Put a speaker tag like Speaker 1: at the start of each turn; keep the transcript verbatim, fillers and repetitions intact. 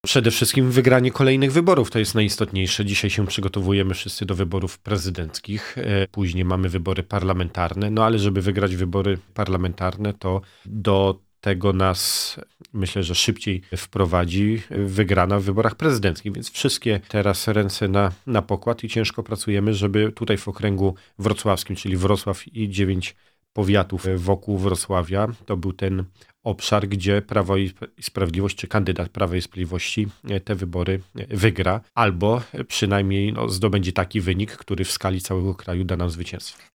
Speaker 1: Przede wszystkim wygranie kolejnych wyborów, to jest najistotniejsze. Dzisiaj się przygotowujemy wszyscy do wyborów prezydenckich, później mamy wybory parlamentarne, no ale żeby wygrać wybory parlamentarne, to do tego nas, myślę, że szybciej wprowadzi wygrana w wyborach prezydenckich, więc wszystkie teraz ręce na, na pokład i ciężko pracujemy, żeby tutaj w okręgu wrocławskim, czyli Wrocław i dziewięć powiatów wokół Wrocławia, to był ten obszar, gdzie Prawo i Sprawiedliwość, czy kandydat Prawa i Sprawiedliwości te wybory wygra, albo przynajmniej no, zdobędzie taki wynik, który w skali całego kraju da nam zwycięstwo.